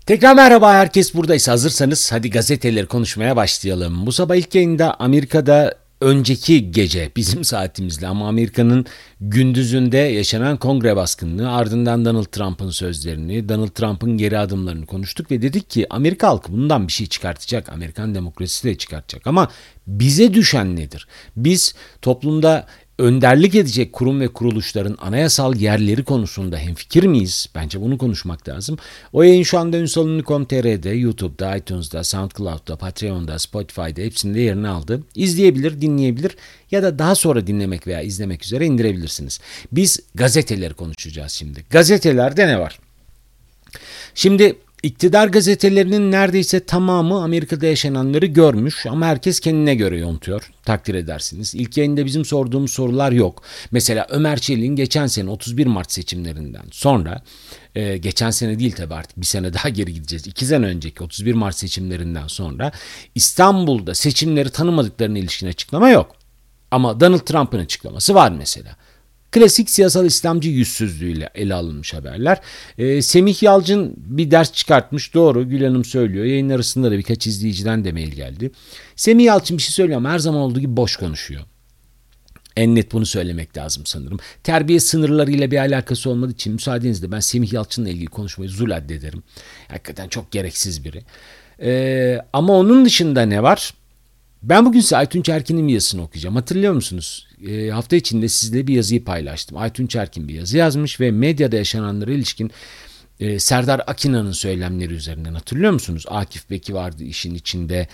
Tekrar merhaba, herkes buradaysa hazırsanız hadi gazeteleri konuşmaya başlayalım. Bu sabah ilk yayında Amerika'da önceki gece bizim saatimizle ama Amerika'nın gündüzünde yaşanan kongre baskınlığı, ardından Donald Trump'ın sözlerini, Donald Trump'ın geri adımlarını konuştuk ve dedik ki Amerika halkı bundan bir şey çıkartacak, Amerikan demokrasisi de çıkartacak ama bize düşen nedir? Biz toplumda önderlik edecek kurum ve kuruluşların anayasal yerleri konusunda hemfikir miyiz? Bence bunu konuşmak lazım. O yayın şu anda Ünsal'ın.com.tr'de, YouTube'da, iTunes'da, SoundCloud'da, Patreon'da, Spotify'da hepsinde yerini aldı. İzleyebilir, dinleyebilir ya da daha sonra dinlemek veya izlemek üzere indirebilirsiniz. Biz gazeteleri konuşacağız şimdi. Gazetelerde ne var? Şimdi iktidar gazetelerinin neredeyse tamamı Amerika'da yaşananları görmüş ama herkes kendine göre yontuyor. Takdir edersiniz. İlk yayında bizim sorduğumuz sorular yok. Mesela Ömer Çelik'in geçen sene 31 Mart seçimlerinden sonra, geçen sene değil tabii, artık bir sene daha geri gideceğiz. 2 sene önceki 31 Mart seçimlerinden sonra İstanbul'da seçimleri tanımadıklarına ilişkin açıklama yok. Ama Donald Trump'ın açıklaması var mesela. Klasik siyasal İslamcı yüzsüzlüğüyle ele alınmış haberler. Semih Yalçın bir ders çıkartmış. Doğru, Gül Hanım söylüyor. Yayın arasında da birkaç izleyiciden de mail geldi. Semih Yalçın bir şey söylüyor ama her zaman olduğu gibi boş konuşuyor. En net bunu söylemek lazım sanırım. Terbiye sınırlarıyla bir alakası olmadığı için müsaadenizle ben Semih Yalçın'la ilgili konuşmayı zul addederim. Hakikaten çok gereksiz biri. Ama onun dışında ne var? Ben bugün size Aytunç Erkin'in bir yazısını okuyacağım. Hatırlıyor musunuz? Hafta içinde sizle bir yazıyı paylaştım. Aytunç Erkin bir yazı yazmış ve medyada yaşananlara ilişkin Serdar Akina'nın söylemleri üzerinden, hatırlıyor musunuz? Akif Beki vardı işin içinde.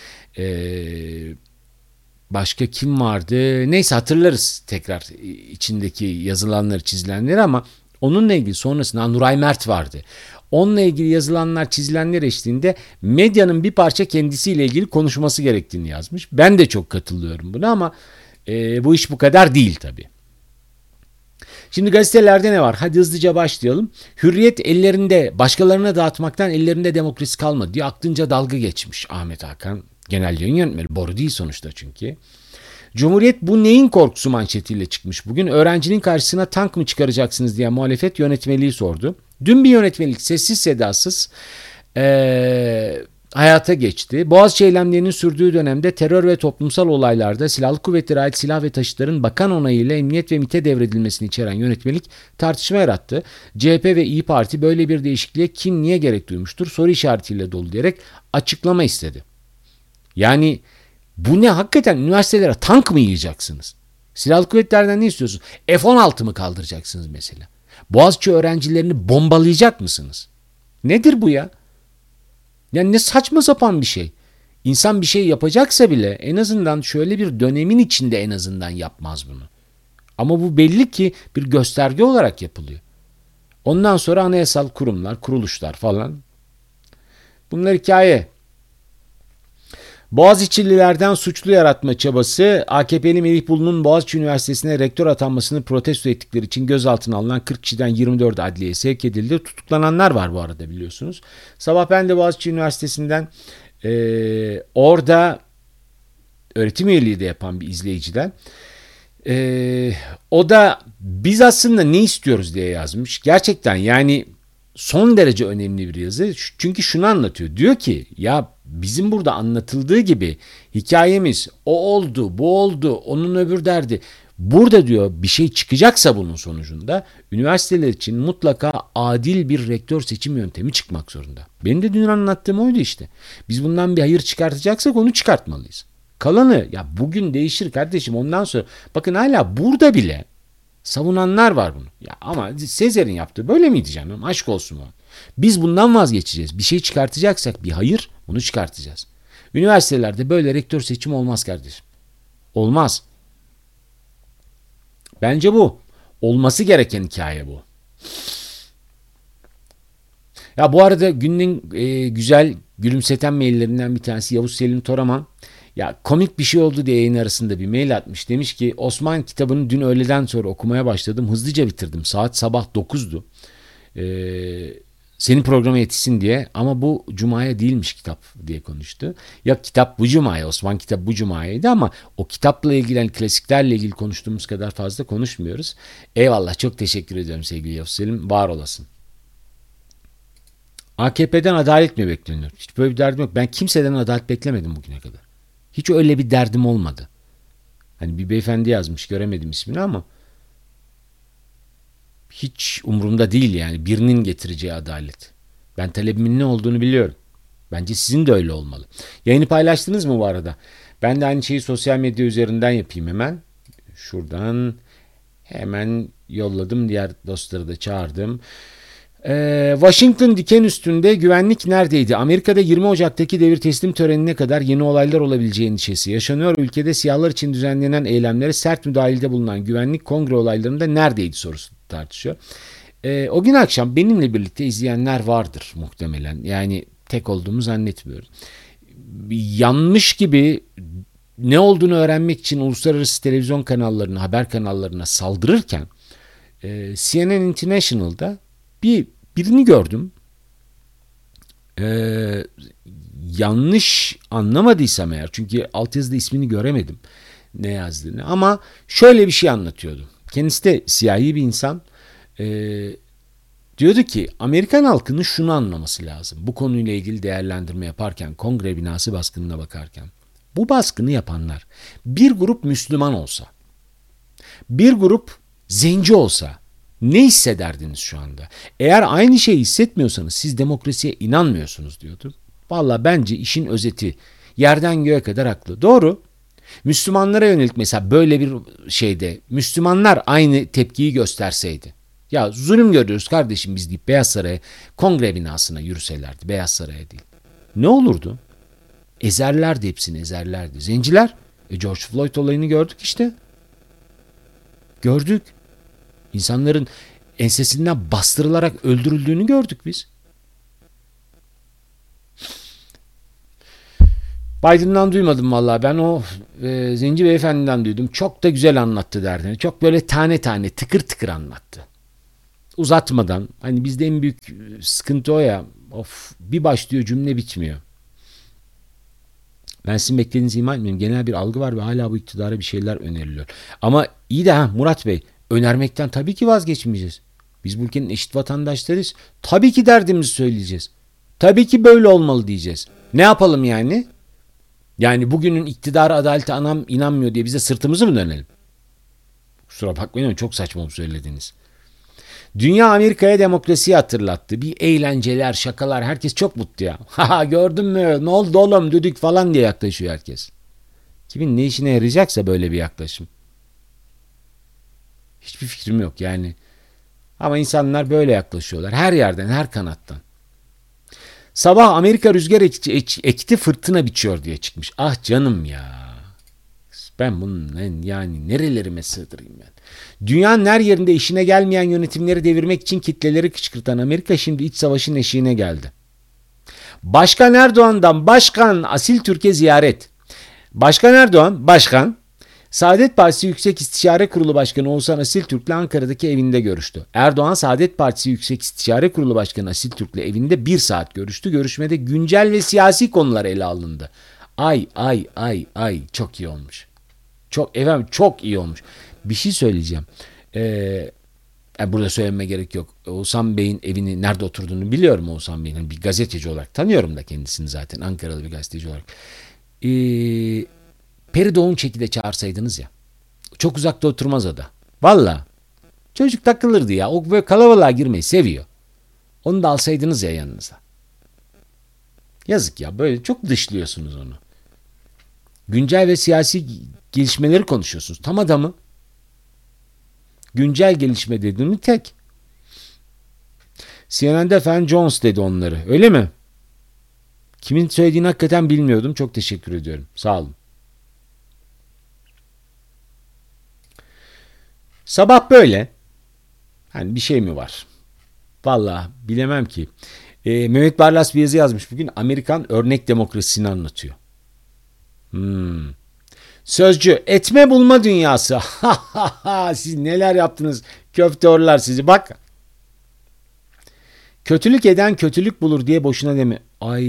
Başka kim vardı? Neyse, hatırlarız tekrar içindeki yazılanları, çizilenleri ama onunla ilgili sonrasında Nuray Mert vardı. Onunla ilgili yazılanlar, çizilenler eşliğinde medyanın bir parça kendisiyle ilgili konuşması gerektiğini yazmış. Ben de çok katılıyorum buna ama bu iş bu kadar değil tabii. Şimdi gazetelerde ne var? Hadi hızlıca başlayalım. Hürriyet ellerinde, başkalarına dağıtmaktan ellerinde demokrasi kalmadı diye aklınca dalga geçmiş Ahmet Hakan. Genel yayın yönetmeni. Boru değil sonuçta çünkü. Cumhuriyet bu neyin korkusu manşetiyle çıkmış bugün. Öğrencinin karşısına tank mı çıkaracaksınız diye muhalefet yönetmeliği sordu. Dün bir yönetmelik sessiz sedasız hayata geçti. Boğaziçi eylemlerinin sürdüğü dönemde terör ve toplumsal olaylarda silahlı kuvvetlere ait silah ve taşıtların bakan onayıyla emniyet ve MİT'e devredilmesini içeren yönetmelik tartışma yarattı. CHP ve İYİ Parti böyle bir değişikliğe kim niye gerek duymuştur soru işaretiyle dolu diyerek açıklama istedi. Yani bu ne, hakikaten üniversitelere tank mı yiyeceksiniz? Silahlı kuvvetlerden ne istiyorsunuz? F-16 mı kaldıracaksınız mesela? Boğaziçi öğrencilerini bombalayacak mısınız? Nedir bu ya? Yani ne saçma sapan bir şey. İnsan bir şey yapacaksa bile en azından şöyle bir dönemin içinde en azından yapmaz bunu. Ama bu belli ki bir gösterge olarak yapılıyor. Ondan sonra anayasal kurumlar, kuruluşlar falan. Bunlar hikaye. Boğaziçi'lilerden suçlu yaratma çabası. AKP'li Melih Bulu'nun Boğaziçi Üniversitesi'ne rektör atanmasını protesto ettikleri için gözaltına alınan 40 kişiden 24 adliyeye sevk edildi. Tutuklananlar var bu arada, biliyorsunuz. Sabah ben de Boğaziçi Üniversitesi'nden orada öğretim üyeliği de yapan bir izleyiciden. O da biz aslında ne istiyoruz diye yazmış. Gerçekten yani son derece önemli bir yazı. Çünkü şunu anlatıyor. Diyor ki ya bizim burada anlatıldığı gibi hikayemiz o oldu, bu oldu, onun öbür derdi. Burada diyor bir şey çıkacaksa bunun sonucunda üniversiteler için mutlaka adil bir rektör seçim yöntemi çıkmak zorunda. Benim de dün anlattığım oydu işte. Biz bundan bir hayır çıkartacaksak onu çıkartmalıyız. Kalanı ya bugün değişir kardeşim, ondan sonra bakın hala burada bile savunanlar var bunu. Ya ama Sezer'in yaptığı böyle miydi canım? Aşk olsun o. Biz bundan vazgeçeceğiz. Bir şey çıkartacaksak bir hayır, bunu çıkartacağız. Üniversitelerde böyle rektör seçimi olmaz kardeşim. Olmaz. Bence bu. Olması gereken hikaye bu. Ya bu arada günün güzel gülümseten maillerinden bir tanesi Yavuz Selim Toraman. Ya komik bir şey oldu diye yayın arasında bir mail atmış. Demiş ki Osman kitabını dün öğleden sonra okumaya başladım. Hızlıca bitirdim. Saat sabah 9'du. Senin programa yetişsin diye ama bu cumaya değilmiş kitap diye konuştu. Ya kitap bu cumaya, Osman kitap bu cumayaydı ama o kitapla ilgili, yani klasiklerle ilgili konuştuğumuz kadar fazla konuşmuyoruz. Eyvallah, çok teşekkür ediyorum sevgili Yavuz Selim, var olasın. AKP'den adalet mi bekleniyor? Hiç böyle bir derdim yok. Ben kimseden adalet beklemedim bugüne kadar. Hiç öyle bir derdim olmadı. Hani bir beyefendi yazmış, göremedim ismini ama hiç umurumda değil yani birinin getireceği adalet. Ben talebimin ne olduğunu biliyorum. Bence sizin de öyle olmalı. Yayını paylaştınız mı bu arada? Ben de aynı şeyi sosyal medya üzerinden yapayım hemen. Şuradan hemen yolladım. Diğer dostları da çağırdım. Washington diken üstünde güvenlik neredeydi? Amerika'da 20 Ocak'taki devir teslim törenine kadar yeni olaylar olabileceği endişesi yaşanıyor. Ülkede siyahlar için düzenlenen eylemlere sert müdahalede bulunan güvenlik kongre olaylarında neredeydi sorusu tartışıyor. O gün akşam benimle birlikte izleyenler vardır muhtemelen. Yani tek olduğumu zannetmiyorum. Yanmış gibi ne olduğunu öğrenmek için uluslararası televizyon kanallarına, haber kanallarına saldırırken CNN International'da birini gördüm. Yanlış anlamadıysam eğer, çünkü altyazıda ismini göremedim ne yazdığını, ama şöyle bir şey anlatıyordu. Kendisi de siyahi bir insan. Diyordu ki Amerikan halkının şunu anlaması lazım. Bu konuyla ilgili değerlendirme yaparken, kongre binası baskınına bakarken. Bu baskını yapanlar bir grup Müslüman olsa, bir grup zenci olsa ne hissederdiniz şu anda? Eğer aynı şeyi hissetmiyorsanız siz demokrasiye inanmıyorsunuz diyordu. Valla bence işin özeti yerden göğe kadar haklı. Doğru. Müslümanlara yönelik mesela böyle bir şeyde Müslümanlar aynı tepkiyi gösterseydi. Ya zulüm görüyoruz kardeşim biz deyip Beyaz Saray'a, kongre binasına yürüselerdi. Beyaz Saray'a değil. Ne olurdu? Ezerlerdi, hepsini ezerlerdi. Zenciler, George Floyd olayını gördük işte. Gördük. İnsanların ensesinden bastırılarak öldürüldüğünü gördük biz. Biden'dan duymadım vallahi. Ben o zenci beyefendiden duydum. Çok da güzel anlattı derdini. Çok böyle tane tane tıkır tıkır anlattı. Uzatmadan. Hani bizde en büyük sıkıntı o ya. Of, bir başlıyor cümle bitmiyor. Ben sizin beklediğinizi ima etmiyorum. Genel bir algı var ve hala bu iktidara bir şeyler öneriliyor. Ama iyi de Murat Bey, önermekten tabii ki vazgeçmeyeceğiz. Biz bu ülkenin eşit vatandaşlarıyız. Tabii ki derdimizi söyleyeceğiz. Tabii ki böyle olmalı diyeceğiz. Ne yapalım yani? Yani bugünün iktidara adalete anam inanmıyor diye bize sırtımızı mı dönelim? Kusura bakmayın ama çok saçma bu söylediğiniz. Dünya Amerika'ya demokrasiyi hatırlattı. Bir eğlenceler, şakalar, herkes çok mutlu ya. Haha, gördün mü? Ne oldu oğlum düdük falan diye yaklaşıyor herkes. Kimin ne işine yarayacaksa böyle bir yaklaşım. Hiçbir fikrim yok yani. Ama insanlar böyle yaklaşıyorlar. Her yerden, her kanattan. Sabah Amerika rüzgar ekti fırtına biçiyor diye çıkmış. Ah canım ya. Ben bunun yani nerelerime sığdırayım ben. Dünyanın her yerinde işine gelmeyen yönetimleri devirmek için kitleleri kışkırtan Amerika şimdi iç savaşın eşiğine geldi. Başkan Erdoğan'dan başkan Asil Türkiye ziyaret. Başkan Erdoğan, Saadet Partisi Yüksek İstişare Kurulu Başkanı Oğuzhan Asil Türk'le Ankara'daki evinde görüştü. Erdoğan, Saadet Partisi Yüksek İstişare Kurulu Başkanı Asil Türk'le evinde 1 saat görüştü. Görüşmede güncel ve siyasi konular ele alındı. Ay çok iyi olmuş. Çok iyi olmuş. Bir şey söyleyeceğim. Burada söylememe gerek yok. Oğuzhan Bey'in evini nerede oturduğunu biliyorum Oğuzhan Bey'in. Bir gazeteci olarak tanıyorum da kendisini zaten. Ankaralı bir gazeteci olarak. Peri Doğum Çeki'de çağırsaydınız ya. Çok uzakta oturmaz o da. Valla. Çocuk takılırdı ya. O böyle kalabalığa girmeyi seviyor. Onu da alsaydınız ya yanınıza. Yazık ya. Böyle çok dışlıyorsunuz onu. Güncel ve siyasi gelişmeleri konuşuyorsunuz. Tam adamı. Güncel gelişme dediğini tek. CNN'de Fan Jones dedi onları. Öyle mi? Kimin söylediğini hakikaten bilmiyordum. Çok teşekkür ediyorum. Sağ olun. Sabah böyle. Hani bir şey mi var? Vallahi bilemem ki. Mehmet Barlas bir yazı yazmış bugün. Amerikan örnek demokrasisini anlatıyor. Sözcü, etme bulma dünyası. Siz neler yaptınız köfteorlar sizi. Bak. Kötülük eden kötülük bulur diye boşuna deme. Ay.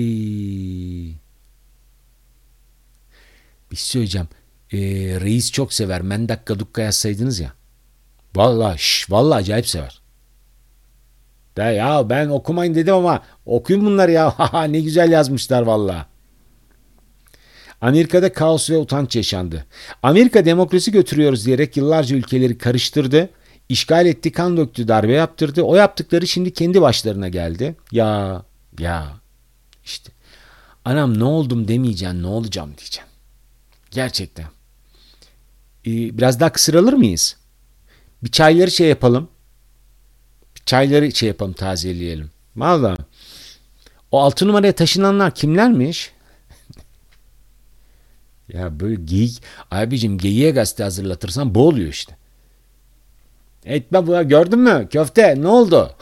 Bir şey söyleyeceğim. Reis çok sever. Mendakka dukka yazsaydınız ya. Vallahi acayip sever. De ya ben okumayın dedim ama okuyun bunları ya. Ne güzel yazmışlar valla. Amerika'da kaos ve utanç yaşandı. Amerika demokrasi götürüyoruz diyerek yıllarca ülkeleri karıştırdı. İşgal etti, kan döktü, darbe yaptırdı. O yaptıkları şimdi kendi başlarına geldi. Ya işte. Anam ne oldum demeyeceksin, ne olacağım diyeceksin. Gerçekten. Biraz daha kısıralır mıyız? Bir çayları şey yapalım. Bir çayları şey yapalım, tazeleyelim. Vallahi. O 6 numaraya taşınanlar kimlermiş? Ya böyle geyik. Abicim geyiğe gazete hazırlatırsan bu oluyor işte. Etme bu, gördün mü? Köfte ne oldu?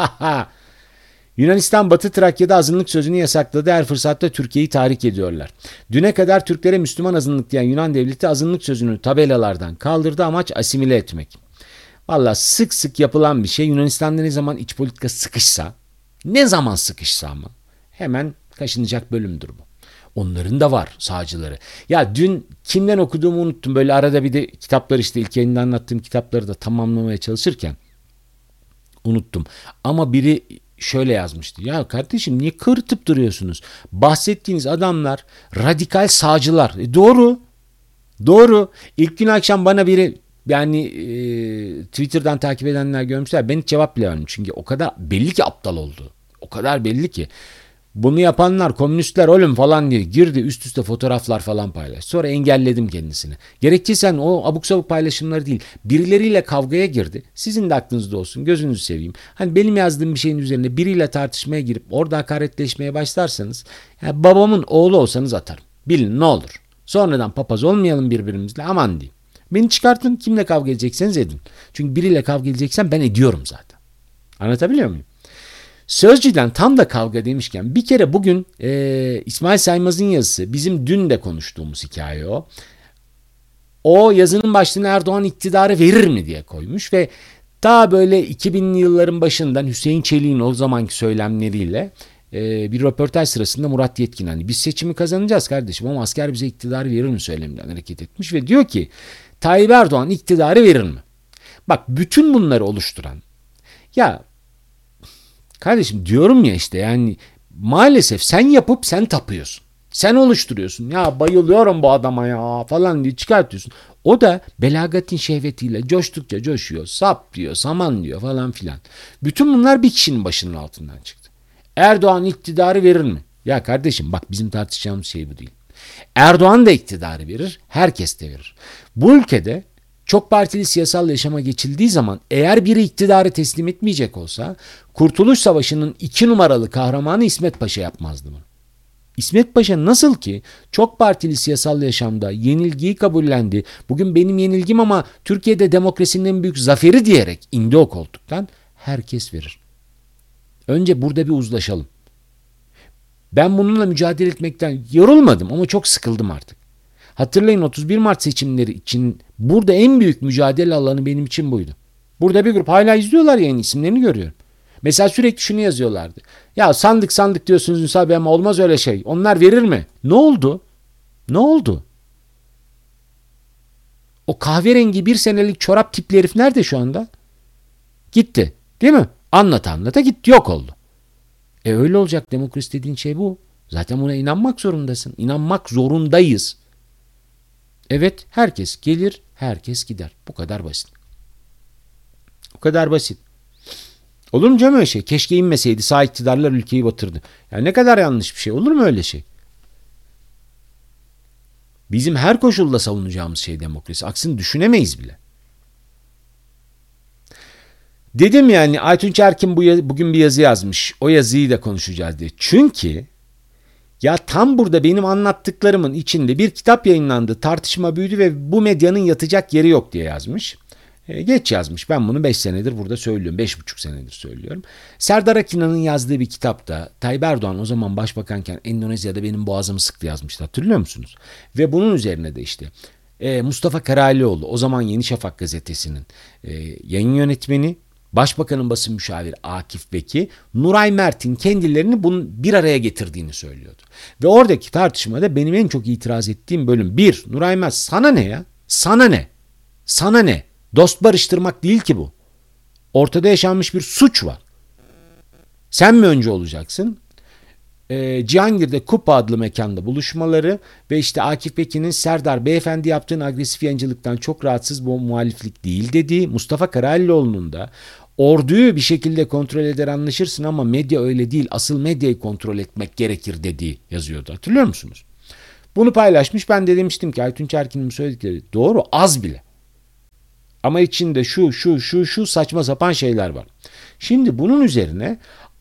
Yunanistan Batı Trakya'da azınlık sözünü yasakladı. Her fırsatta Türkiye'yi tahrik ediyorlar. Düne kadar Türklere Müslüman azınlık diyen Yunan devleti azınlık sözünü tabelalardan kaldırdı. Amaç asimile etmek. Valla sık sık yapılan bir şey. Yunanistan'da ne zaman iç politika sıkışsa, ne zaman sıkışsa ama hemen kaşınacak bölümdür bu. Onların da var sağcıları. Ya dün kimden okuduğumu unuttum. Böyle arada bir de kitaplar, işte ilk yayında anlattığım kitapları da tamamlamaya çalışırken unuttum. Ama biri şöyle yazmıştı. Ya kardeşim niye kırıtıp duruyorsunuz? Bahsettiğiniz adamlar radikal sağcılar. Doğru. Doğru. İlk gün akşam bana biri, yani Twitter'dan takip edenler görmüşler. Ben hiç cevap bile vermedim. Çünkü o kadar belli ki aptal oldu. O kadar belli ki. Bunu yapanlar komünistler oğlum falan diye girdi, üst üste fotoğraflar falan paylaş. Sonra engelledim kendisini. Gerekirse o abuk sabuk paylaşımları değil, birileriyle kavgaya girdi. Sizin de aklınızda olsun, gözünüzü seveyim. Hani benim yazdığım bir şeyin üzerine biriyle tartışmaya girip orada hakaretleşmeye başlarsanız, yani babamın oğlu olsanız atarım. Bilin ne olur. Sonradan papaz olmayalım birbirimizle, aman diyeyim. Beni çıkartın, kimle kavga edecekseniz edin. Çünkü biriyle kavga edeceksem ben ediyorum zaten. Anlatabiliyor muyum? Sözcüden tam da kavga demişken bir kere bugün İsmail Saymaz'ın yazısı, bizim dün de konuştuğumuz hikaye o. O yazının başlığını Erdoğan iktidarı verir mi diye koymuş ve daha böyle 2000'li yılların başından Hüseyin Çelik'in o zamanki söylemleriyle bir röportaj sırasında Murat Yetkin, hani biz seçimi kazanacağız kardeşim ama asker bize iktidarı verir mi söyleminden hareket etmiş ve diyor ki Tayyip Erdoğan iktidarı verir mi? Bak bütün bunları oluşturan, ya kardeşim diyorum ya işte, yani maalesef sen yapıp sen tapıyorsun. Sen oluşturuyorsun. Ya bayılıyorum bu adama ya falan diye çıkartıyorsun. O da belagatin şehvetiyle coştukça coşuyor. Sap diyor, saman diyor falan filan. Bütün bunlar bir kişinin başının altından çıktı. Erdoğan iktidarı verir mi? Ya kardeşim bak, bizim tartışacağımız şey bu değil. Erdoğan da iktidarı verir, herkes de verir. Bu ülkede çok partili siyasal yaşama geçildiği zaman eğer biri iktidarı teslim etmeyecek olsa Kurtuluş Savaşı'nın 2 numaralı kahramanı İsmet Paşa yapmazdı bunu. İsmet Paşa nasıl ki çok partili siyasal yaşamda yenilgiyi kabullendi, bugün benim yenilgim ama Türkiye'de demokrasinin en büyük zaferi diyerek indi o koltuktan, herkes verir. Önce burada bir uzlaşalım. Ben bununla mücadele etmekten yorulmadım ama çok sıkıldım artık. Hatırlayın 31 Mart seçimleri için burada en büyük mücadele alanı benim için buydu. Burada bir grup hala izliyorlar, yayın isimlerini görüyorum. Mesela sürekli şunu yazıyorlardı. Ya sandık sandık diyorsunuz Ünsal Bey ama olmaz öyle şey. Onlar verir mi? Ne oldu? Ne oldu? O kahverengi 1 senelik çorap tipli herif nerede şu anda? Gitti. Değil mi? Anlata anlata gitti, yok oldu. Öyle olacak, demokrasi dediğin şey bu. Zaten buna inanmak zorundasın. İnanmak zorundayız. Evet, herkes gelir, herkes gider. Bu kadar basit. Bu kadar basit. Olur mu canım öyle şey? Keşke inmeseydi, sağ iktidarlar ülkeyi batırdı. Ya ne kadar yanlış bir şey. Olur mu öyle şey? Bizim her koşulda savunacağımız şey demokrasi. Aksini düşünemeyiz bile. Dedim yani Aytunç Erkin bugün bir yazı yazmış. O yazıyı da konuşacağız diye. Çünkü ya tam burada benim anlattıklarımın içinde bir kitap yayınlandı. Tartışma büyüdü ve bu medyanın yatacak yeri yok diye yazmış. Geç yazmış. Ben bunu 5 senedir burada söylüyorum. 5,5 senedir söylüyorum. Serdar Akina'nın yazdığı bir kitapta Tayyip Erdoğan o zaman başbakanken Endonezya'da benim boğazımı sıktı yazmıştı. Hatırlıyor musunuz? Ve bunun üzerine de işte Mustafa Karalioğlu, o zaman Yeni Şafak gazetesinin yayın yönetmeni, Başbakanın basın müşaviri Akif Beki, Nuray Mert'in kendilerini bunu bir araya getirdiğini söylüyordu. Ve oradaki tartışmada benim en çok itiraz ettiğim bölüm 1. Nuray Mert sana ne ya? Sana ne? Sana ne? Dost barıştırmak değil ki bu. Ortada yaşanmış bir suç var. Sen mi önce olacaksın? Cihangir'de Kupa adlı mekanda buluşmaları ve işte Akif Pekin'in Serdar Beyefendi yaptığın agresif yayıncılıktan çok rahatsız, bu muhaliflik değil dediği, Mustafa Karayelioğlu'nun da orduyu bir şekilde kontrol eder anlaşırsın ama medya öyle değil, asıl medyayı kontrol etmek gerekir dediği yazıyordu. Hatırlıyor musunuz? Bunu paylaşmış, ben de demiştim ki Aytunç Erkin'in söyledikleri doğru, az bile. Ama içinde şu saçma sapan şeyler var. Şimdi bunun üzerine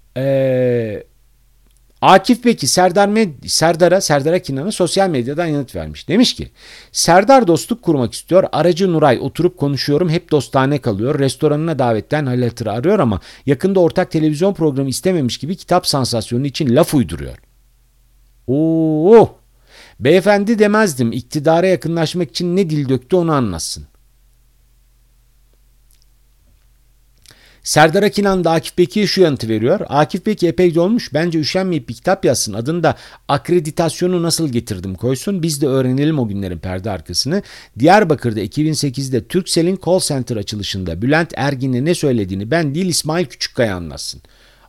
Akif Beki Serdar Akinan'a sosyal medyadan yanıt vermiş. Demiş ki Serdar dostluk kurmak istiyor. Aracı Nuray, oturup konuşuyorum. Hep dostane kalıyor. Restoranına davetten hal hatırı arıyor ama yakında ortak televizyon programı istememiş gibi kitap sansasyonu için laf uyduruyor. Oo! Beyefendi demezdim. İktidara yakınlaşmak için ne dil döktü onu anlatsın. Serdar Akinan da Akif Beki'ye şu yanıtı veriyor. Akif Beki epey olmuş. Bence üşenmeyip bir kitap yazsın. Adında akreditasyonu nasıl getirdim koysun. Biz de öğrenelim o günlerin perde arkasını. Diyarbakır'da 2008'de Turkcell'in call center açılışında Bülent Ergin'e ne söylediğini ben değil İsmail Küçükkaya anlatsın.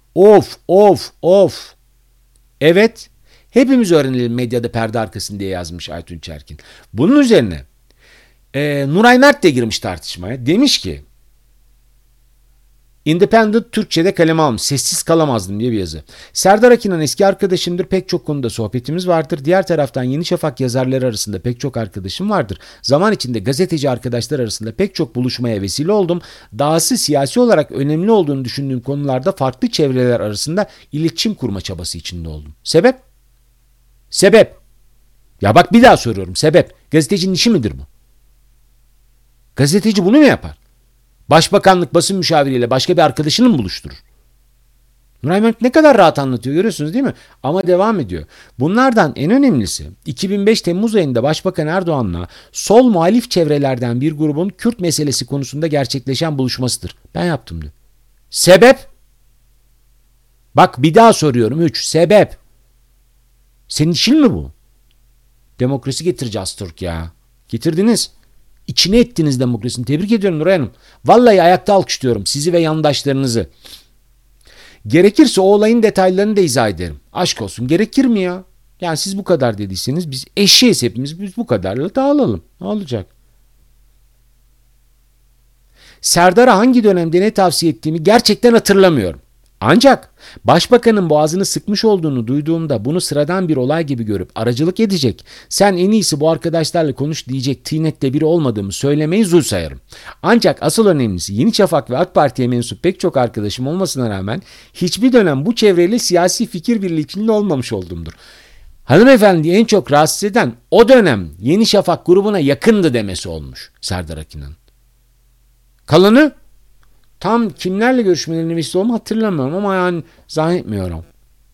Of. Evet. Hepimiz öğrenelim medyada perde arkasını diye yazmış Aytunç Erkin. Bunun üzerine Nuray Mert de girmiş tartışmaya. Demiş ki Independent Türkçe'de kaleme almış. Sessiz kalamazdım diye bir yazı. Serdar Akinan eski arkadaşımdır. Pek çok konuda sohbetimiz vardır. Diğer taraftan Yeni Şafak yazarları arasında pek çok arkadaşım vardır. Zaman içinde gazeteci arkadaşlar arasında pek çok buluşmaya vesile oldum. Dahası siyasi olarak önemli olduğunu düşündüğüm konularda farklı çevreler arasında iletişim kurma çabası içinde oldum. Sebep? Sebep. Ya bak bir daha soruyorum. Sebep. Gazetecinin işi midir bu? Gazeteci bunu mu yapar? Başbakanlık basın müşaviriyle başka bir arkadaşını mı buluşturur? Nuray Mert ne kadar rahat anlatıyor, görüyorsunuz değil mi? Ama devam ediyor. Bunlardan en önemlisi 2005 Temmuz ayında Başbakan Erdoğan'la sol muhalif çevrelerden bir grubun Kürt meselesi konusunda gerçekleşen buluşmasıdır. Ben yaptım diyor. Sebep? Bak bir daha soruyorum. 3. Sebep. Senin işin mi bu? Demokrasi getireceğiz Türk ya. Getirdiniz. İçine ettiniz demokrasinin. Tebrik ediyorum Nuray Hanım. Vallahi ayakta alkışlıyorum sizi ve yandaşlarınızı. Gerekirse o olayın detaylarını da izah ederim. Aşk olsun, gerekir mi ya? Yani siz bu kadar dediyseniz biz eşeğiz hepimiz, biz bu kadarla dağılalım. Ne olacak? Serdar'a hangi dönemde ne tavsiye ettiğimi gerçekten hatırlamıyorum. Ancak başbakanın boğazını sıkmış olduğunu duyduğumda bunu sıradan bir olay gibi görüp aracılık edecek, sen en iyisi bu arkadaşlarla konuş diyecek tinette biri olmadığımı söylemeyi zul sayarım. Ancak asıl önemlisi Yeni Şafak ve AK Parti'ye mensup pek çok arkadaşım olmasına rağmen hiçbir dönem bu çevreyle siyasi fikir birliği içinde olmamış olduğumdur. Hanımefendi en çok rahatsız eden o dönem Yeni Şafak grubuna yakındı demesi olmuş Serdar Akinan. Kalanı tam kimlerle görüşmelerini vesile olduğumu hatırlamıyorum ama yani zannetmiyorum.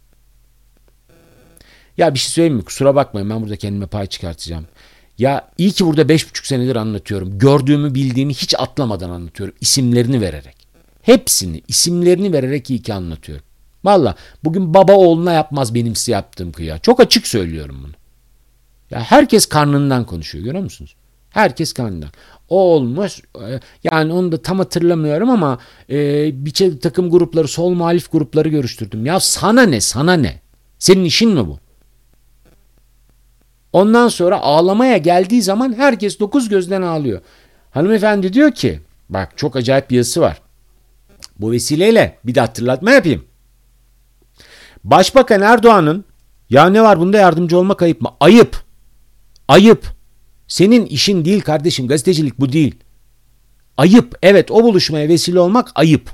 Ya bir şey söyleyeyim mi? Kusura bakmayın, ben burada kendime pay çıkartacağım. Ya iyi ki burada 5,5 senedir anlatıyorum. Gördüğümü bildiğimi hiç atlamadan anlatıyorum. İsimlerini vererek. Hepsini isimlerini vererek iyi ki anlatıyorum. Valla bugün baba oğluna yapmaz benim size yaptığım kıya. Çok açık söylüyorum bunu. Ya herkes karnından konuşuyor, görüyor musunuz? Herkes karnından. O olmuş. Yani onu da tam hatırlamıyorum ama bir takım grupları, sol muhalif grupları görüştürdüm. Ya sana ne? Sana ne? Senin işin mi bu? Ondan sonra ağlamaya geldiği zaman herkes dokuz gözden ağlıyor. Hanımefendi diyor ki, bak çok acayip bir yazısı var. Bu vesileyle bir de hatırlatma yapayım. Başbakan Erdoğan'ın ya ne var bunda yardımcı olmak ayıp mı? Ayıp. Ayıp. Senin işin değil kardeşim, gazetecilik bu değil. Ayıp. Evet, o buluşmaya vesile olmak ayıp.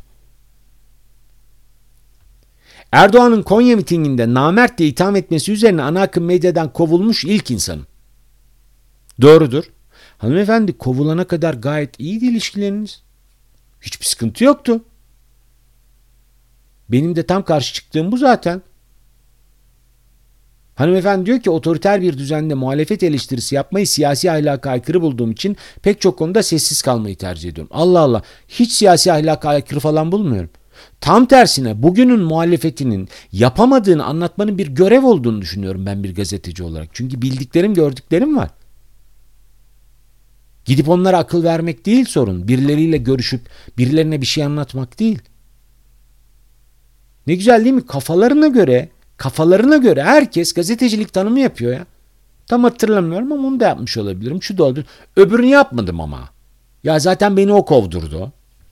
Erdoğan'ın Konya mitinginde namert diye itham etmesi üzerine ana akım medyadan kovulmuş ilk insanım. Doğrudur. Hanımefendi kovulana kadar gayet iyiydi ilişkileriniz. Hiçbir sıkıntı yoktu. Benim de tam karşı çıktığım bu zaten. Hanımefendi diyor ki otoriter bir düzende muhalefet eleştirisi yapmayı siyasi ahlaka aykırı bulduğum için pek çok konuda sessiz kalmayı tercih ediyorum. Allah Allah, hiç siyasi ahlaka aykırı falan bulmuyorum. Tam tersine bugünün muhalefetinin yapamadığını anlatmanın bir görev olduğunu düşünüyorum ben bir gazeteci olarak. Çünkü bildiklerim, gördüklerim var. Gidip onlara akıl vermek değil sorun. Birileriyle görüşüp birilerine bir şey anlatmak değil. Ne güzel değil mi? Kafalarına göre herkes gazetecilik tanımı yapıyor ya. Tam hatırlamıyorum ama onu da yapmış olabilirim. Şu da olabilir. Öbürünü yapmadım ama. Ya zaten beni o kovdurdu.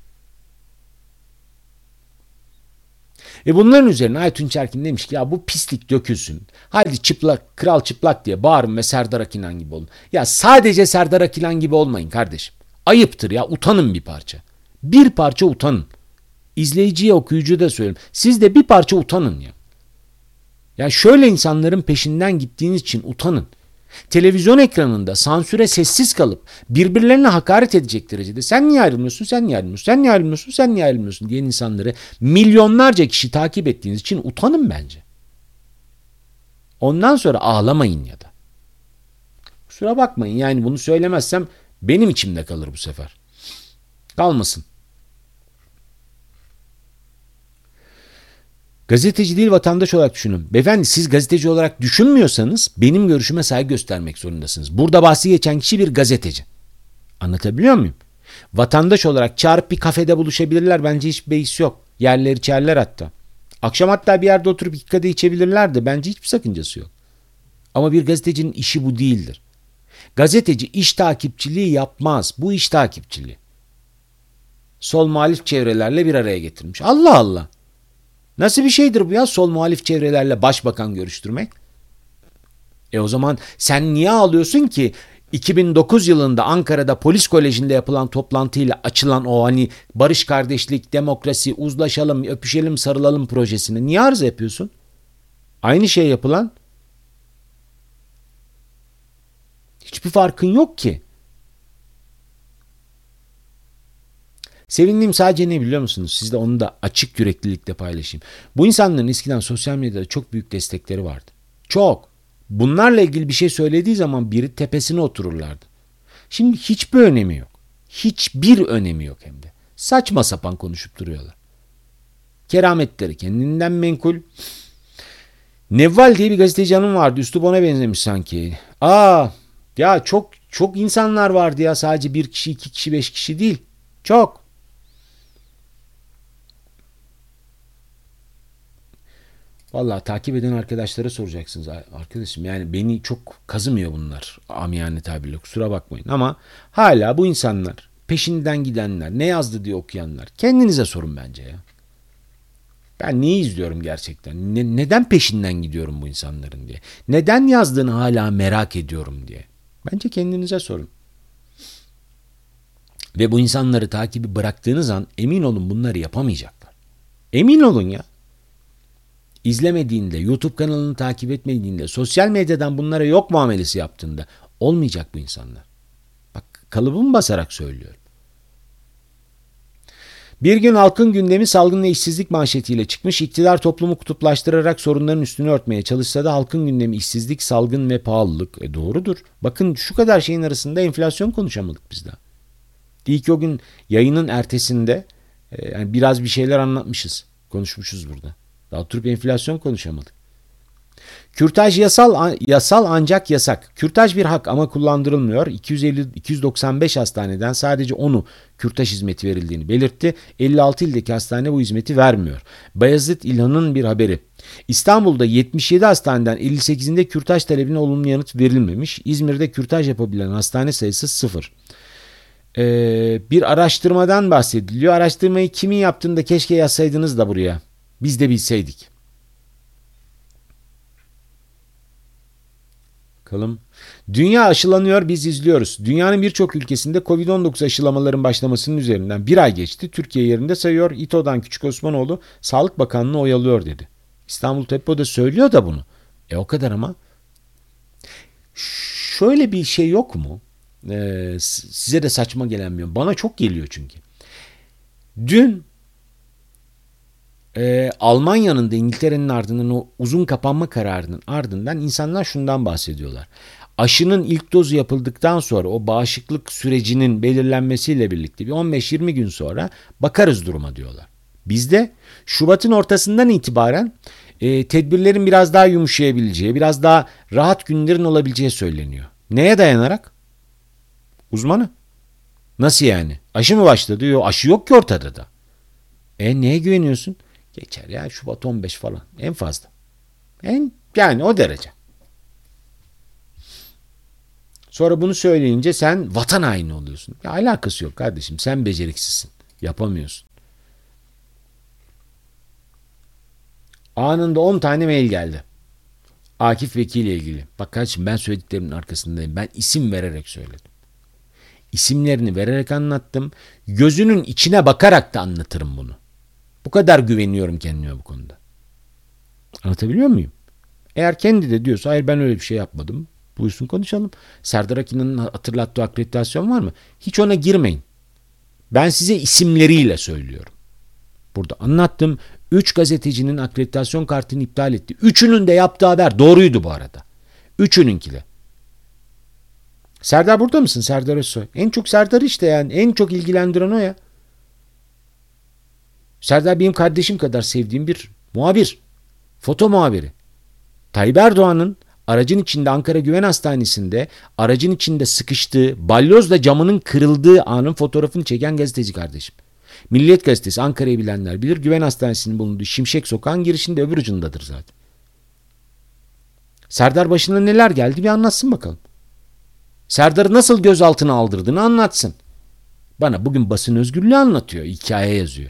Bunların üzerine Aytunç Erkin demiş ki ya bu pislik dökülsün. Hadi çıplak, kral çıplak diye bağırın ve Serdar Akinan gibi olun. Ya sadece Serdar Akinan gibi olmayın kardeşim. Ayıptır ya, utanın bir parça. Bir parça utanın. İzleyiciye, okuyucuya da söylüyorum. Siz de bir parça utanın ya. Ya şöyle insanların peşinden gittiğiniz için utanın. Televizyon ekranında sansüre sessiz kalıp birbirlerine hakaret edecek derecede sen niye ayrılmıyorsun, sen niye ayrılmıyorsun, sen niye ayrılmıyorsun, sen niye ayrılmıyorsun diyen insanları milyonlarca kişi takip ettiğiniz için utanın bence. Ondan sonra ağlamayın ya da. Kusura bakmayın yani bunu söylemezsem benim içimde kalır bu sefer. Kalmasın. Gazeteci değil vatandaş olarak düşünün. Beyefendi siz gazeteci olarak düşünmüyorsanız benim görüşüme saygı göstermek zorundasınız. Burada bahsi geçen kişi bir gazeteci. Anlatabiliyor muyum? Vatandaş olarak çağırıp bir kafede buluşabilirler. Bence hiç beis yok. Yerler içerler hatta. Akşam hatta bir yerde oturup iki kadeh içebilirler de bence hiçbir sakıncası yok. Ama bir gazetecinin işi bu değildir. Gazeteci iş takipçiliği yapmaz. Bu iş takipçiliği. Sol muhalif çevrelerle bir araya getirmiş. Allah Allah. Nasıl bir şeydir bu ya sol muhalif çevrelerle başbakan görüştürmek? O zaman sen niye ağlıyorsun ki 2009 yılında Ankara'da polis kolejinde yapılan toplantıyla açılan o hani barış, kardeşlik, demokrasi, uzlaşalım, öpüşelim, sarılalım projesini niye arıza yapıyorsun? Aynı şey yapılan. Hiçbir farkın yok ki. Sevindiğim sadece ne biliyor musunuz? Sizle onu da açık yüreklilikle paylaşayım. Bu insanların eskiden sosyal medyada çok büyük destekleri vardı. Çok. Bunlarla ilgili bir şey söylediği zaman biri tepesine otururlardı. Şimdi hiçbir önemi yok. Hiçbir önemi yok hem de. Saçma sapan konuşup duruyorlar. Kerametleri kendinden menkul. Nevval diye bir gazeteci hanım vardı. Üslup ona benzemiş sanki. Ya çok insanlar vardı ya. Sadece bir kişi, iki kişi, beş kişi değil. Çok. Vallahi takip eden arkadaşlara soracaksınız arkadaşım. Yani beni çok kazımıyor bunlar. Amiyane tabirle kusura bakmayın. Ama hala bu insanlar, peşinden gidenler, ne yazdı diye okuyanlar. Kendinize sorun bence ya. Ben neyi izliyorum gerçekten? Neden peşinden gidiyorum bu insanların diye. Neden yazdığını hala merak ediyorum diye. Bence kendinize sorun. Ve bu insanları takibi bıraktığınız an emin olun bunları yapamayacaklar. Emin olun ya. İzlemediğinde, YouTube kanalını takip etmediğinde, sosyal medyadan bunlara yok muamelesi yaptığında olmayacak bu insanlar. Bak kalıbımı basarak söylüyorum. Bir gün halkın gündemi salgın ve işsizlik manşetiyle çıkmış. İktidar toplumu kutuplaştırarak sorunların üstünü örtmeye çalışsa da halkın gündemi işsizlik, salgın ve pahalılık. Doğrudur. Bakın şu kadar şeyin arasında enflasyon konuşamadık biz daha. İlk o gün yayının ertesinde yani biraz bir şeyler anlatmışız. Konuşmuşuz burada. Daha oturup enflasyon konuşamadık. Kürtaj yasal ancak yasak. Kürtaj bir hak ama kullandırılmıyor. 295 hastaneden sadece 10'u kürtaj hizmeti verildiğini belirtti. 56 ildeki hastane bu hizmeti vermiyor. Bayezid İlhan'ın bir haberi. İstanbul'da 77 hastaneden 58'inde kürtaj talebine olumlu yanıt verilmemiş. İzmir'de kürtaj yapabilen hastane sayısı 0. Bir araştırmadan bahsediliyor. Araştırmayı kimin yaptığını da keşke yazsaydınız da buraya. Biz de bilseydik. Bakalım. Dünya aşılanıyor, biz izliyoruz. Dünyanın birçok ülkesinde Covid-19 aşılamaların başlamasının üzerinden bir ay geçti. Türkiye yerinde sayıyor. İTO'dan Küçük Osmanoğlu Sağlık Bakanlığı oyalıyor dedi. İstanbul Teppo da söylüyor da bunu. O kadar ama. Şöyle bir şey yok mu? Size de saçma gelemiyor. Bana çok geliyor çünkü. Dün Almanya'nın da İngiltere'nin ardından o uzun kapanma kararının ardından insanlar şundan bahsediyorlar. Aşının ilk dozu yapıldıktan sonra o bağışıklık sürecinin belirlenmesiyle birlikte bir 15-20 gün sonra bakarız duruma diyorlar. Bizde Şubat'ın ortasından itibaren tedbirlerin biraz daha yumuşayabileceği, biraz daha rahat günlerin olabileceği söyleniyor. Neye dayanarak? Uzmanı. Nasıl yani? Aşı mı başladı? Yok, aşı yok ki ortada da. Neye güveniyorsun? Geçer ya, Şubat 15 falan en fazla. Yani o derece. Sonra bunu söyleyince sen vatan haini oluyorsun. Ya alakası yok kardeşim. Sen beceriksizsin. Yapamıyorsun. Anında 10 tane mail geldi. Akif Vekil ile ilgili. Bak kardeşim, ben söylediklerimin arkasındayım. Ben isim vererek söyledim. İsimlerini vererek anlattım. Gözünün içine bakarak da anlatırım bunu. Bu kadar güveniyorum kendime bu konuda. Anlatabiliyor muyum? Eğer kendi de diyorsa hayır ben öyle bir şey yapmadım, buyursun konuşalım. Serdar Akina'nın hatırlattığı akreditasyon var mı? Hiç ona girmeyin. Ben size isimleriyle söylüyorum. Burada anlattım. 3 gazetecinin akreditasyon kartını iptal etti. Üçünün de yaptığı haber doğruydu bu arada. Üçününki de. Serdar burada mısın? Serdar Özsoy. En çok Serdar işte yani. En çok ilgilendiren o ya. Serdar benim kardeşim kadar sevdiğim bir muhabir. Foto muhabiri. Tayyip Erdoğan'ın aracın içinde Ankara Güven Hastanesi'nde aracın içinde sıkıştığı, balyozla camının kırıldığı anın fotoğrafını çeken gazeteci kardeşim. Milliyet Gazetesi, Ankara'yı bilenler bilir. Güven Hastanesi'nin bulunduğu Şimşek Sokağı'nın girişinde öbür ucundadır zaten. Serdar başına neler geldi bir anlatsın bakalım. Serdar'ı nasıl gözaltına aldırdığını anlatsın. Bana bugün basın özgürlüğü anlatıyor, hikaye yazıyor.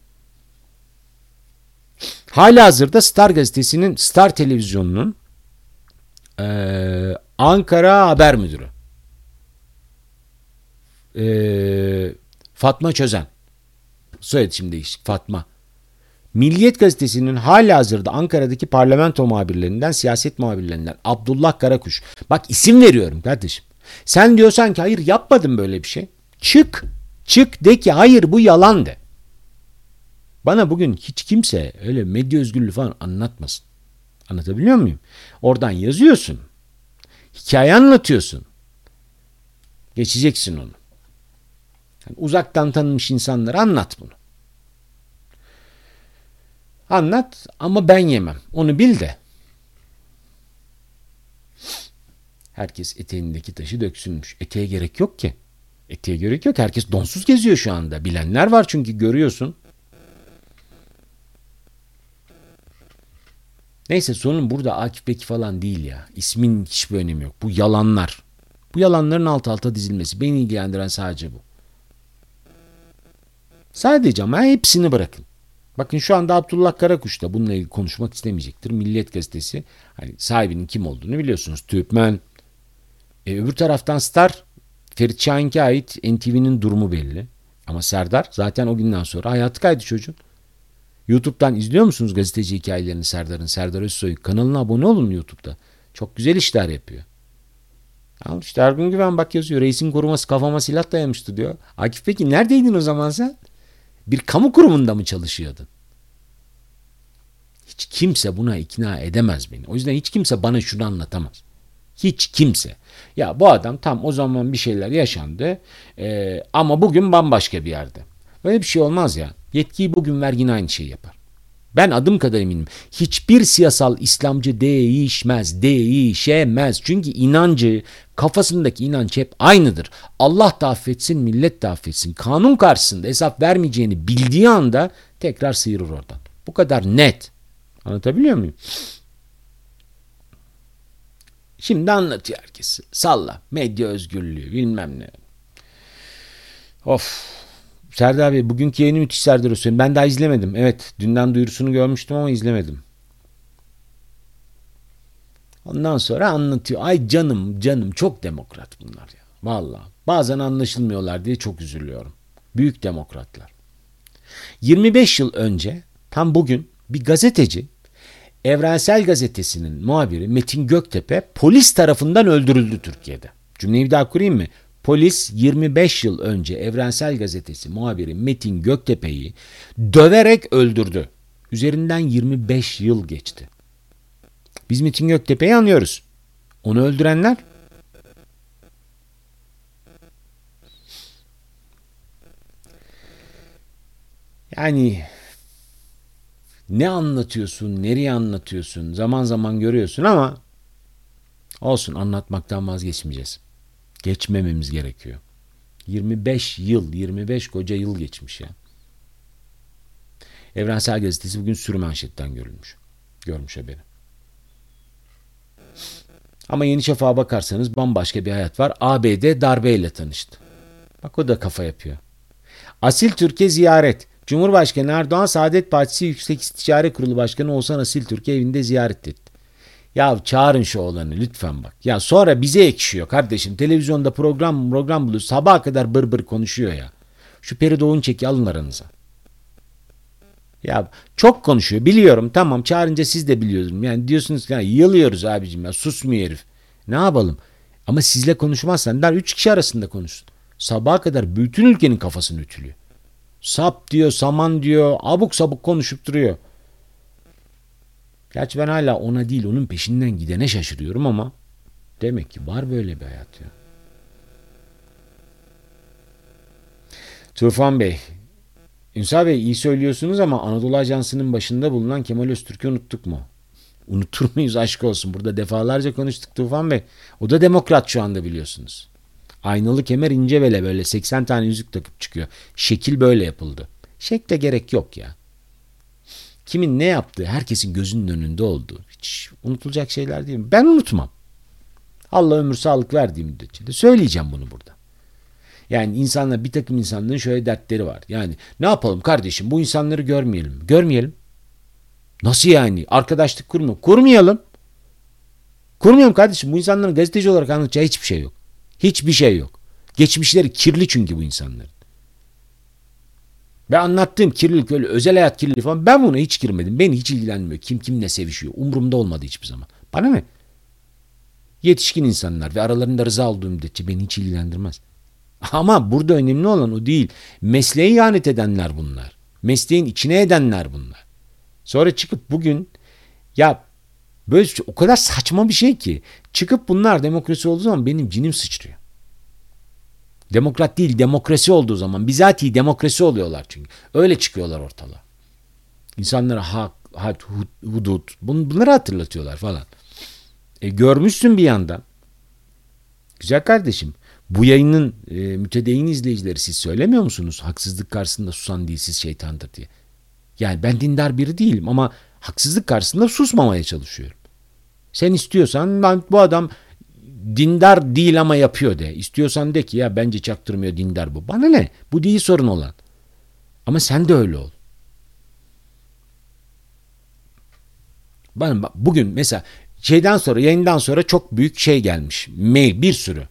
Halihazırda Star Gazetesi'nin, Star Televizyonu'nun Ankara Haber Müdürü Fatma Çözen. Soyadı şimdi değişik, Fatma. Milliyet Gazetesi'nin halihazırda Ankara'daki parlamento muhabirlerinden, siyaset muhabirlerinden Abdullah Karakuş. Bak isim veriyorum kardeşim. Sen diyorsan ki hayır yapmadım böyle bir şey. Çık de ki hayır bu yalan de. Bana bugün hiç kimse öyle medya özgürlüğü falan anlatmasın. Anlatabiliyor muyum? Oradan yazıyorsun. Hikaye anlatıyorsun. Geçeceksin onu. Yani uzaktan tanınmış insanlara anlat bunu. Anlat ama ben yemem. Onu bil de. Herkes eteğindeki taşı döksünmüş. Eteğe gerek yok ki. Eteğe gerek yok. Herkes donsuz geziyor şu anda. Bilenler var çünkü görüyorsun. Neyse sorun burada Akif Beki falan değil ya. İsmin hiçbir önemi yok. Bu yalanlar. Bu yalanların alt alta dizilmesi. Beni ilgilendiren sadece bu. Sadece ama hepsini bırakın. Bakın şu anda Abdullah Karakuş da bununla ilgili konuşmak istemeyecektir. Milliyet Gazetesi hani sahibinin kim olduğunu biliyorsunuz. Türkmen. Öbür taraftan Star, Ferit Şahink'e ait NTV'nin durumu belli. Ama Serdar zaten o günden sonra hayatı kaydı çocuğun. YouTube'dan izliyor musunuz gazeteci hikayelerini Serdar'ın? Serdar Özsoy kanalına abone olun YouTube'da. Çok güzel işler yapıyor. Al işte Ergun Güven bak yazıyor. Reisin koruması kafama silah dayamıştı diyor. Akif peki neredeydin o zaman sen? Bir kamu kurumunda mı çalışıyordun? Hiç kimse buna ikna edemez beni. O yüzden hiç kimse bana şunu anlatamaz. Hiç kimse. Ya bu adam tam o zaman bir şeyler yaşandı ama bugün bambaşka bir yerde. Öyle bir şey olmaz ya. Yetkiyi bugün ver yine aynı şeyi yapar. Ben adım kadar eminim. Hiçbir siyasal İslamcı değişemez. Çünkü inancı, kafasındaki inanç hep aynıdır. Allah da affetsin, millet de affetsin. Kanun karşısında hesap vermeyeceğini bildiği anda tekrar sıyırır oradan. Bu kadar net. Anlatabiliyor muyum? Şimdi anlatıyor herkes. Salla. Medya özgürlüğü bilmem ne. Of. Serdar Bey bugünkü yayını müthiş Serdar Özsoy'un. Ben daha izlemedim. Evet dünden duyurusunu görmüştüm ama izlemedim. Ondan sonra anlatıyor. Ay canım çok demokrat bunlar ya. Vallahi bazen anlaşılmıyorlar diye çok üzülüyorum. Büyük demokratlar. 25 yıl önce tam bugün bir gazeteci Evrensel Gazetesi'nin muhabiri Metin Göktepe polis tarafından öldürüldü Türkiye'de. Cümleyi bir daha kurayım mı? Polis 25 yıl önce Evrensel Gazetesi muhabiri Metin Göktepe'yi döverek öldürdü. Üzerinden 25 yıl geçti. Biz Metin Göktepe'yi anlıyoruz. Onu öldürenler yani ne anlatıyorsun, nereye anlatıyorsun zaman zaman görüyorsun ama olsun anlatmaktan vazgeçmeyeceğiz. Geçmememiz gerekiyor. 25 yıl, 25 koca yıl geçmiş ya. Evrensel Gazetesi bugün sürmanşetten görmüş haberi. Ama Yeni Şafak'a bakarsanız bambaşka bir hayat var. ABD darbeyle tanıştı. Bak o da kafa yapıyor. Asil Türkiye ziyaret. Cumhurbaşkanı Erdoğan Saadet Partisi Yüksek İstişare Kurulu Başkanı Oğuzhan Asil Türkiye evinde ziyaret etti. Ya çağırın şu oğlanı lütfen bak. Ya sonra bize ekşiyor kardeşim. Televizyonda program buluyor. Sabaha kadar bır bır konuşuyor ya. Şu Peri Doğunçek'i alın aranıza. Ya çok konuşuyor biliyorum, tamam, çağırınca siz de biliyorsunuz. Yani diyorsunuz ki ya, yılıyoruz abicim ya, susmuyor herif. Ne yapalım? Ama sizle konuşmazsan der 3 kişi arasında konuşsun. Sabaha kadar bütün ülkenin kafasını ütülüyor. Sap diyor, saman diyor, abuk sabuk konuşup duruyor. Gerçi ben hala ona değil onun peşinden gidene şaşırıyorum ama demek ki var böyle bir hayat ya. Tufan Bey, Ünsal Bey iyi söylüyorsunuz ama Anadolu Ajansı'nın başında bulunan Kemal Öztürk'ü unuttuk mu? Unutur muyuz aşk olsun? Burada defalarca konuştuk Tufan Bey. O da demokrat şu anda biliyorsunuz. Aynalı kemer ince bele böyle 80 tane yüzük takıp çıkıyor. Şekil böyle yapıldı. Şekle gerek yok ya. Kimin ne yaptığı herkesin gözünün önünde olduğu. Hiç unutulacak şeyler değil mi? Ben unutmam. Allah ömür sağlık verdiği müddetçe de söyleyeceğim bunu burada. Yani bir takım insanların şöyle dertleri var. Yani ne yapalım kardeşim, bu insanları görmeyelim mi? Görmeyelim. Nasıl yani? Arkadaşlık kurmayalım. Kurmayalım kardeşim. Bu insanların gazeteci olarak anlatacağı hiçbir şey yok. Hiçbir şey yok. Geçmişleri kirli çünkü bu insanların. Ve anlattığım kirlilik, öyle özel hayat kirliliği falan, ben buna hiç girmedim. Beni hiç ilgilenmiyor. Kim kimle sevişiyor. Umurumda olmadı hiçbir zaman. Bana ne? Yetişkin insanlar ve aralarında rıza olduğum müddetçe beni hiç ilgilendirmez. Ama burada önemli olan o değil. Mesleğe ihanet edenler bunlar. Mesleğin içine edenler bunlar. Sonra çıkıp bugün ya böyle o kadar saçma bir şey ki, çıkıp bunlar demokrasi olduğu zaman benim cinim sıçrıyor. Demokrat değil, demokrasi olduğu zaman bizatihi demokrasi oluyorlar çünkü. Öyle çıkıyorlar ortalığa. İnsanlara hak, hudut bunları hatırlatıyorlar falan. Görmüşsün bir yandan. Güzel kardeşim. Bu yayının mütedeyyin izleyicileri, siz söylemiyor musunuz? Haksızlık karşısında susan dilsiz şeytandır diye. Yani ben dindar biri değilim ama haksızlık karşısında susmamaya çalışıyorum. Sen istiyorsan bu adam dindar değil ama yapıyor de. İstiyorsan de ki ya bence çaktırmıyor, dindar bu. Bana ne? Bu değil sorun olan. Ama sen de öyle ol. Bugün mesela yayından sonra çok büyük şey gelmiş. Mail bir sürü.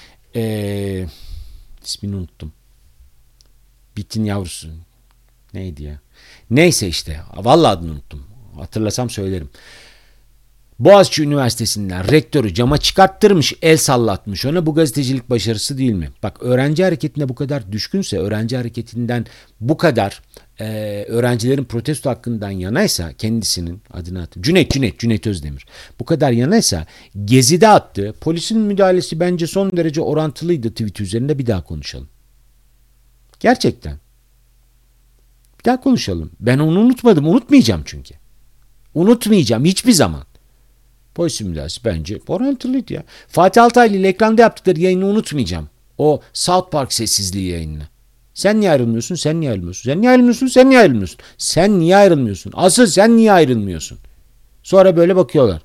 İsmini unuttum. Bitin yavrusu. Neydi ya? Neyse işte. Vallahi adını unuttum. Hatırlasam söylerim. Boğaziçi Üniversitesi'nden rektörü cama çıkarttırmış, el sallatmış ona. Bu gazetecilik başarısı değil mi? Bak, öğrenci hareketine bu kadar düşkünse, öğrenci hareketinden bu kadar öğrencilerin protesto hakkından yanaysa, kendisinin adını hatırlıyorum. Cüneyt Özdemir. Bu kadar yanaysa Gezi'de attığı polisin müdahalesi bence son derece orantılıydı tweet üzerinde, bir daha konuşalım. Gerçekten. Bir daha konuşalım. Ben onu unutmadım. Unutmayacağım çünkü. Unutmayacağım hiçbir zaman. Polis müdahalesi bence orantılıydı ya. Fatih Altaylı ile ekranda yaptıkları yayını unutmayacağım. O South Park sessizliği yayını. Sen niye ayrılmıyorsun? Sen niye ayrılmıyorsun? Sen niye ayrılmıyorsun? Sen niye ayrılmıyorsun? Sen niye ayrılmıyorsun? Asıl sen niye ayrılmıyorsun? Sonra böyle bakıyorlar.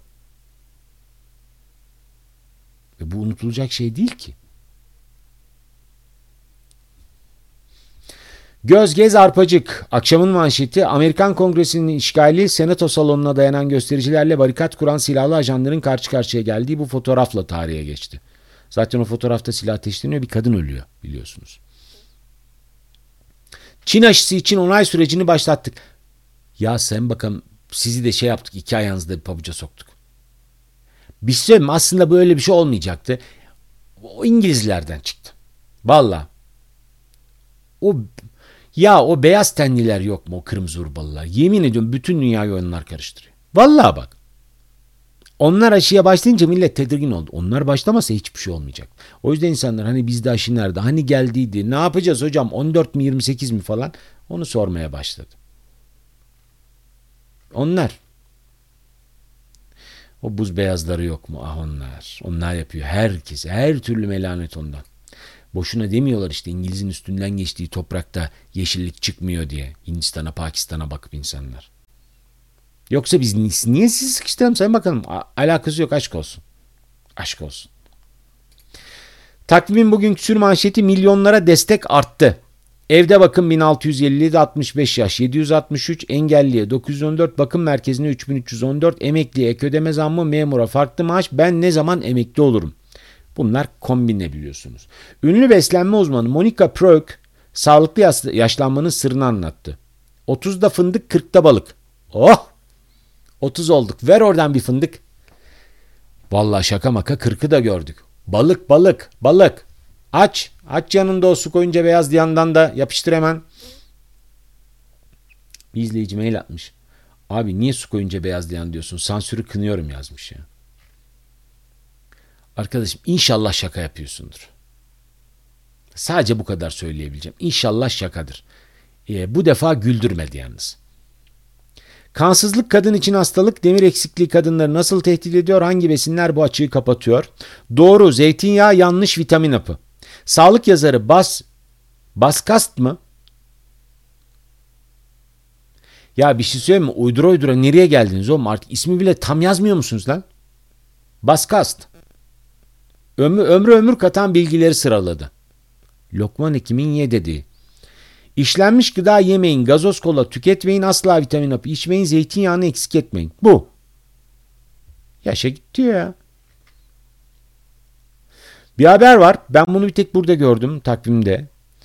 Bu unutulacak şey değil ki. Göz gez arpacık. Akşamın manşeti: Amerikan Kongresi'nin işgali, Senato salonuna dayanan göstericilerle barikat kuran silahlı ajanların karşı karşıya geldiği bu fotoğrafla tarihe geçti. Zaten o fotoğrafta silah ateşleniyor, bir kadın ölüyor biliyorsunuz. Çin aşısı için onay sürecini başlattık. Ya sen bakalım, sizi de yaptık, 2 ayağınızda bir pabuca soktuk. Bir şey söyleyeyim, aslında böyle bir şey olmayacaktı. O İngilizlerden çıktı. Vallahi. O beyaz tenliler yok mu, o kırmızı urbalılar? Yemin ediyorum bütün dünyayı onlar karıştırıyor. Vallahi bak. Onlar aşıya başlayınca millet tedirgin oldu. Onlar başlamasa hiçbir şey olmayacak. O yüzden insanlar hani bizde aşı nerede? Hani geldiydi? Ne yapacağız hocam? 14 mi 28 mi falan? Onu sormaya başladı. Onlar. O buz beyazları yok mu? Ah onlar. Onlar yapıyor. Herkes. Her türlü melanet ondan. Boşuna demiyorlar işte İngiliz'in üstünden geçtiği toprakta yeşillik çıkmıyor diye. Hindistan'a, Pakistan'a bakıp insanlar. Yoksa biz niye sizi sıkıştıralım Sayın Bakanım? Alakası yok, aşk olsun. Aşk olsun. Takvimin bugünkü sürmanşeti milyonlara destek arttı. Evde bakım 1657 65 yaş 763, engelliye 914, bakım merkezine 3314, emekliye ek ödeme zammı, memura farklı maaş, ben ne zaman emekli olurum? Bunlar kombine biliyorsunuz. Ünlü beslenme uzmanı Monica Prouk sağlıklı yaşlanmanın sırrını anlattı. 30'da fındık 40'ta balık. Oh! 30 olduk, ver oradan bir fındık. Vallahi şaka maka 40'ı da gördük. Balık balık balık. Aç. Aç yanında o su koyunca beyaz yandan da yapıştır hemen. Bir izleyici mail atmış. Abi niye su koyunca beyaz diyen diyorsun? Sansürü kınıyorum yazmış ya. Arkadaşım inşallah şaka yapıyorsundur. Sadece bu kadar söyleyebileceğim. İnşallah şakadır. Bu defa güldürmedi yalnız. Kansızlık kadın için hastalık, demir eksikliği kadınları nasıl tehdit ediyor? Hangi besinler bu açığı kapatıyor? Doğru, zeytinyağı yanlış vitamin hapı. Sağlık yazarı Baskast mı? Ya bir şey söyleyeyim mi? Uydura nereye geldiniz oğlum? Artık ismi bile tam yazmıyor musunuz lan? Baskast. Ömür katan bilgileri sıraladı. Lokman Hekim'in ye dediği. İşlenmiş gıda yemeyin, gazoz kola tüketmeyin, asla vitamin hapı içmeyin, zeytinyağını eksik etmeyin. Bu. Yaşa gitti ya. Bir haber var. Ben bunu bir tek burada gördüm takvimde.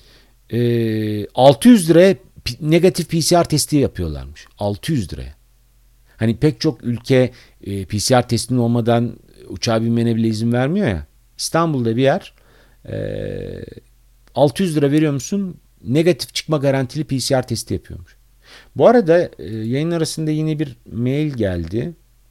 600 liraya negatif PCR testi yapıyorlarmış. 600 liraya. Hani pek çok ülke PCR testinin olmadan uçağa binmene bile izin vermiyor ya. İstanbul'da bir yer 600 lira veriyor musun? Negatif çıkma garantili PCR testi yapıyormuş. Bu arada yayın arasında yine bir mail geldi.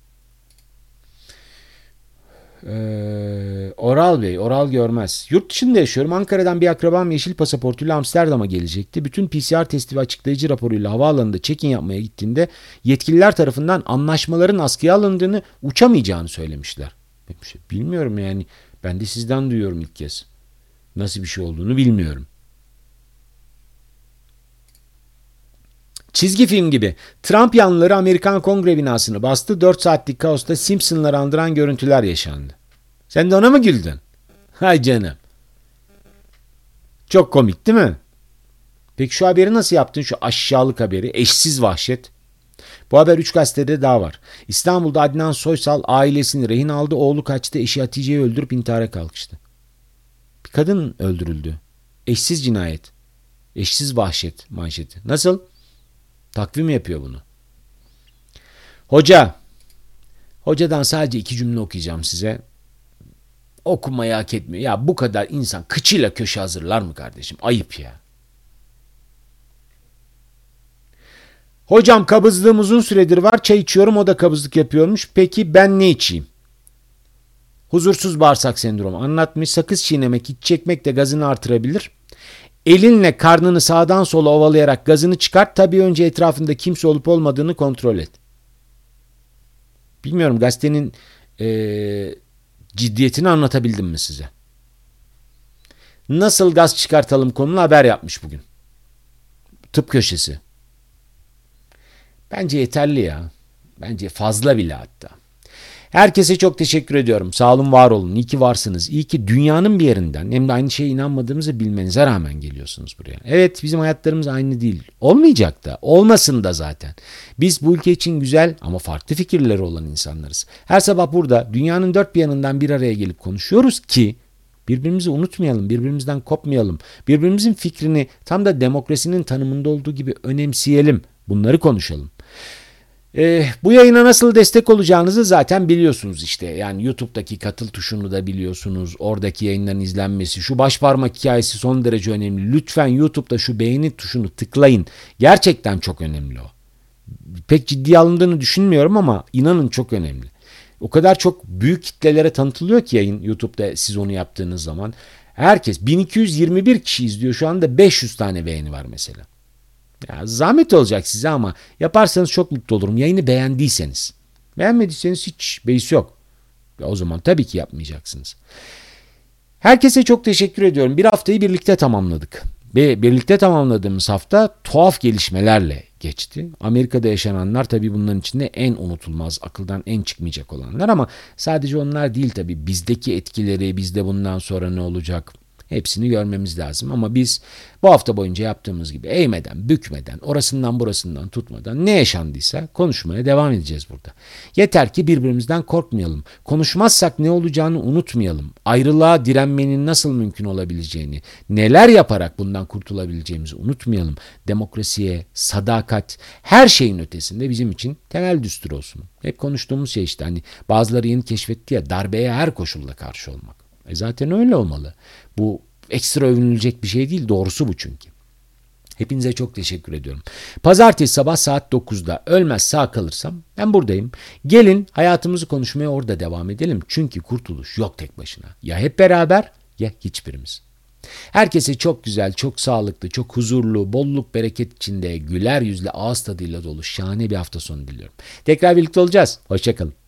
Oral Bey, Oral Görmez. Yurt dışında yaşıyorum. Ankara'dan bir akrabam yeşil pasaportuyla Amsterdam'a gelecekti. Bütün PCR testi ve açıklayıcı raporuyla havaalanında check-in yapmaya gittiğinde yetkililer tarafından anlaşmaların askıya alındığını, uçamayacağını söylemişler. Bilmiyorum yani. Ben de sizden duyuyorum ilk kez. Nasıl bir şey olduğunu bilmiyorum. Çizgi film gibi. Trump yanlıları Amerikan Kongre binasını bastı. 4 saatlik kaosta Simpsonları andıran görüntüler yaşandı. Sen de ona mı güldün? Hay canım. Çok komik değil mi? Peki şu haberi nasıl yaptın? Şu aşağılık haberi. Eşsiz vahşet. Bu haber 3 gazetede daha var. İstanbul'da Adnan Soysal ailesini rehin aldı. Oğlu kaçtı. Eşi Hatice'yi öldürüp intihara kalkıştı. Bir kadın öldürüldü. Eşsiz cinayet. Eşsiz vahşet manşeti. Nasıl? Takvim yapıyor bunu. Hocadan sadece 2 cümle okuyacağım size. Okumayı hak etmiyor. Ya bu kadar insan kıçıyla köşe hazırlar mı kardeşim? Ayıp ya. Hocam kabızlığım uzun süredir var. Çay içiyorum, o da kabızlık yapıyormuş. Peki ben ne içeyim? Huzursuz bağırsak sendromu anlatmış. Sakız çiğnemek, iç çekmek de gazını artırabilir. Elinle karnını sağdan sola ovalayarak gazını çıkart. Tabii önce etrafında kimse olup olmadığını kontrol et. Bilmiyorum gazetenin ciddiyetini anlatabildim mi size? Nasıl gaz çıkartalım konulu haber yapmış bugün. Tıp köşesi. Bence yeterli ya. Bence fazla bile hatta. Herkese çok teşekkür ediyorum. Sağ olun, var olun. İyi ki varsınız. İyi ki dünyanın bir yerinden hem de aynı şeye inanmadığımızı bilmenize rağmen geliyorsunuz buraya. Evet, bizim hayatlarımız aynı değil. Olmayacak da. Olmasın da zaten. Biz bu ülke için güzel ama farklı fikirleri olan insanlarız. Her sabah burada dünyanın dört bir yanından bir araya gelip konuşuyoruz ki birbirimizi unutmayalım, birbirimizden kopmayalım. Birbirimizin fikrini tam da demokrasinin tanımında olduğu gibi önemseyelim. Bunları konuşalım. Bu yayına nasıl destek olacağınızı zaten biliyorsunuz işte. Yani YouTube'daki katıl tuşunu da biliyorsunuz. Oradaki yayınların izlenmesi, şu başparmak hikayesi son derece önemli. Lütfen YouTube'da şu beğeni tuşunu tıklayın. Gerçekten çok önemli o. Pek ciddiye alındığını düşünmüyorum ama inanın çok önemli. O kadar çok büyük kitlelere tanıtılıyor ki yayın YouTube'da siz onu yaptığınız zaman. Herkes 1221 kişi izliyor şu anda, 500 tane beğeni var mesela. Ya zahmet olacak size ama yaparsanız çok mutlu olurum. Yayını beğendiyseniz. Beğenmediyseniz hiç beis yok. Ya o zaman tabii ki yapmayacaksınız. Herkese çok teşekkür ediyorum. Bir haftayı birlikte tamamladık. Ve birlikte tamamladığımız hafta tuhaf gelişmelerle geçti. Amerika'da yaşananlar tabii bunların içinde en unutulmaz, akıldan en çıkmayacak olanlar ama sadece onlar değil tabii. Bizdeki etkileri, bizde bundan sonra ne olacak? Hepsini görmemiz lazım ama biz bu hafta boyunca yaptığımız gibi eğmeden, bükmeden, orasından burasından tutmadan ne yaşandıysa konuşmaya devam edeceğiz burada. Yeter ki birbirimizden korkmayalım. Konuşmazsak ne olacağını unutmayalım. Ayrılığa direnmenin nasıl mümkün olabileceğini, neler yaparak bundan kurtulabileceğimizi unutmayalım. Demokrasiye, sadakat, her şeyin ötesinde bizim için temel düstur olsun. Hep konuştuğumuz şey işte hani bazıları yeni keşfetti ya, darbeye her koşulda karşı olmak. Zaten öyle olmalı. Bu ekstra övünülecek bir şey değil, doğrusu bu çünkü. Hepinize çok teşekkür ediyorum. Pazartesi sabah saat 9'da ölmez sağ kalırsam ben buradayım. Gelin hayatımızı konuşmaya orada devam edelim. Çünkü kurtuluş yok tek başına. Ya hep beraber ya hiçbirimiz. Herkese çok güzel, çok sağlıklı, çok huzurlu, bolluk bereket içinde, güler yüzle, ağız tadıyla dolu şahane bir hafta sonu diliyorum. Tekrar birlikte olacağız. Hoşça kalın.